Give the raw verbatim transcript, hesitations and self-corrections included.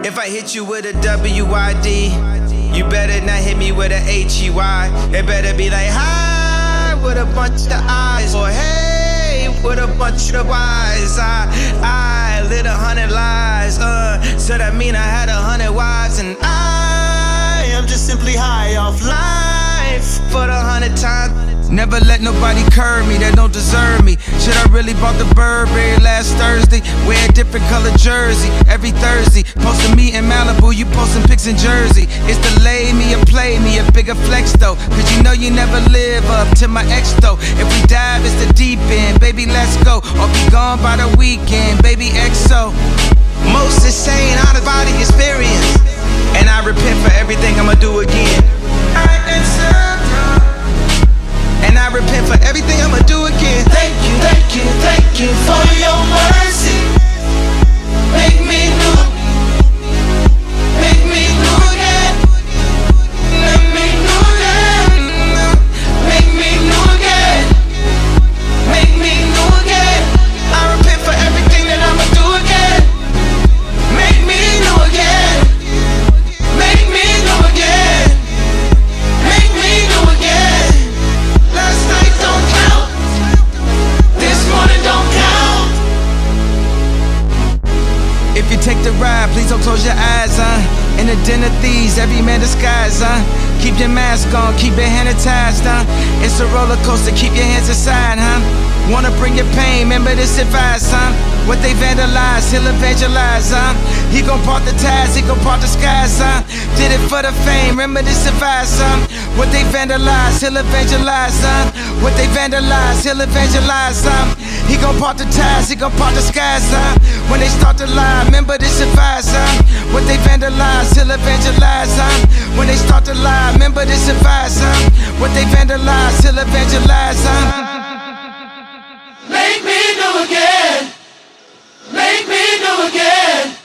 If I hit you with a W I D, you better not hit me with a H E Y. It better be like hi with a bunch of eyes, or hey with a bunch of Y's. I, I lit a hundred lies, uh, so that mean I had a hundred wives. And I am just simply high off life for the hundred times. Never let nobody curb me that don't deserve me. Shit, I really bought the Burberry last Thursday. Wear a different color jersey every Thursday. Posting me in Malibu, you posting pics in Jersey. It's the lay me or play me, a bigger flex though. Cause you know you never live up to my ex though. If we dive, it's the deep end, baby, let's go. Or be gone by the weekend, baby, X O. Most insane, out of body experience. And I repent for everything I'ma do again. I accept. And I repent for everything I'ma do again. Thank you, thank you, thank you for your mercy. Make me new, make me new again. Make me new again. Make me new again. Make me new again. I repent for everything that I'ma do again. Make me new again. Make me new again. Make me new again. Last night don't count. This morning don't count. If you take the ride, please don't close your eyes, huh? In the den of thieves, every man disguised, huh? Keep your mask on, keep your hand attached, huh? It's a roller coaster, keep your hands aside, huh? Wanna bring your pain, remember this advice, huh? What they vandalize, he'll evangelize, huh? He gon' part the ties, he gon' part the skies, huh? Did it for the fame, remember this advice, huh? What they vandalize, he'll evangelize, huh? What they vandalize, he'll evangelize, huh? He gon' part the ties, he gon' part the skies, huh? When they start to lie, remember this advice, huh? What they vandalize, he'll evangelize, huh? When they start to lie, remember this advice, huh? What they vandalize, he'll evangelize, huh? Make me new again. Make me new again.